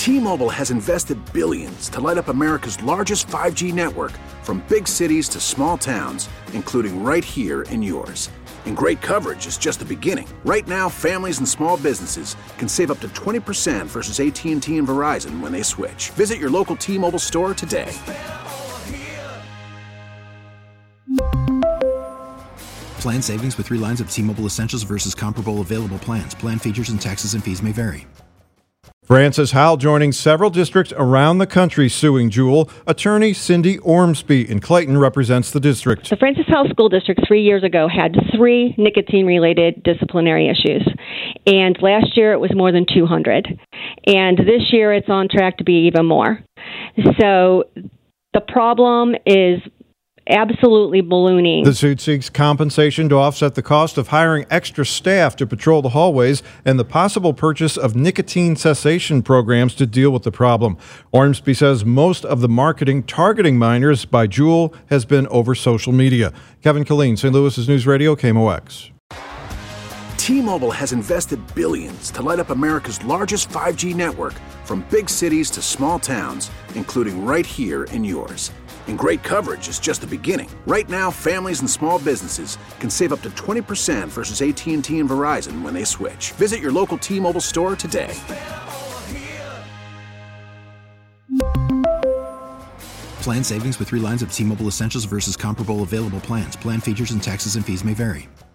T-Mobile has invested billions to light up America's largest 5G network, from big cities to small towns, including right here in yours. And great coverage is just the beginning. Right now, families and small businesses can save up to 20% versus AT&T and Verizon when they switch. Visit your local T-Mobile store today. Plan savings with 3 lines of T-Mobile Essentials versus comparable available plans. Plan features and taxes and fees may vary. Frances Howell joining several districts around the country suing Juul. Attorney Cindy Ormsby in Clayton represents the district. The Frances Howell School District 3 years ago had 3 nicotine-related disciplinary issues. And last year it was more than 200. And this year it's on track to be even more. So the problem is absolutely ballooning. The suit seeks compensation to offset the cost of hiring extra staff to patrol the hallways and the possible purchase of nicotine cessation programs to deal with the problem. Ormsby says most of the marketing targeting minors by Juul has been over social media. Kevin Killeen, St. Louis's News Radio, KMOX. T-Mobile has invested billions to light up America's largest 5G network, from big cities to small towns, including right here in yours. And great coverage is just the beginning. Right now, families and small businesses can save up to 20% versus AT&T and Verizon when they switch. Visit your local T-Mobile store today. Plan savings with 3 lines of T-Mobile Essentials versus comparable available plans. Plan features and taxes and fees may vary.